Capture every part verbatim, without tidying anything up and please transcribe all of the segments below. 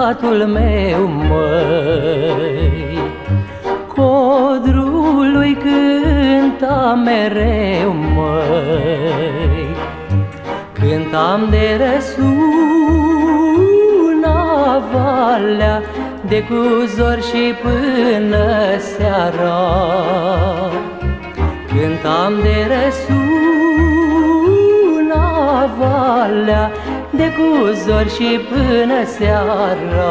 satul meu, măi, codrului cânta mereu, măi, cântam de răsuna valea, de cu zor și până seara. Cântam de răsuna valea, de cu zor și până seara.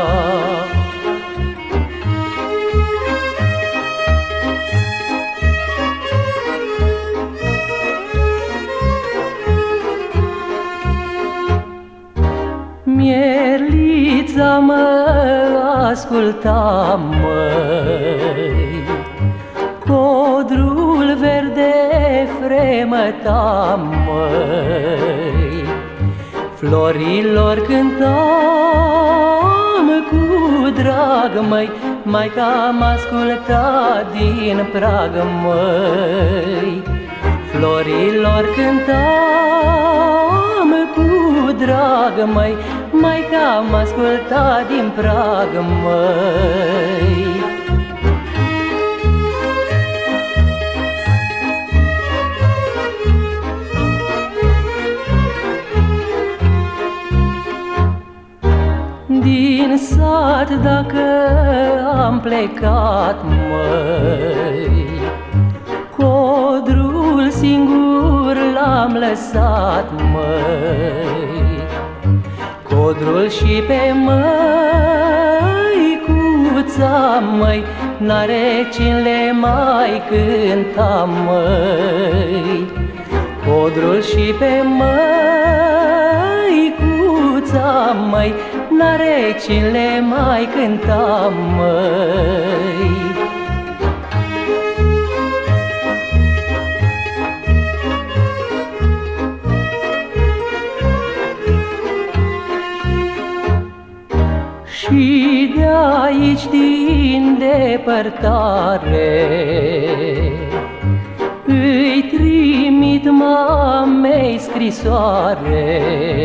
Mierlița mă asculta, măi, codrul verde fremăta, măi, florilor cântam cu drag, măi, maica m-asculta din prag, măi, florilor cântam cu drag, măi, maica m-asculta din prag, măi. Din sat dacă am plecat, măi, codrul singur l-am lăsat, măi, codrul și pe măicuța, măi, n-are cine le mai cânta, măi, codrul și pe măicuța, măi, n-are cine le mai cânta, măi. Și de aici din depărtare îi trimit mamei scrisoare,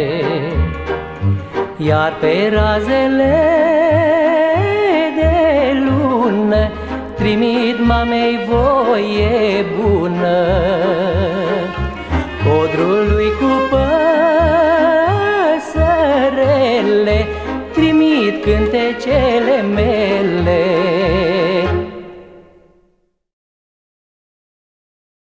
iar pe razele de lună trimit mamei voie bună, codrului cu păsărele trimit cântecele mele.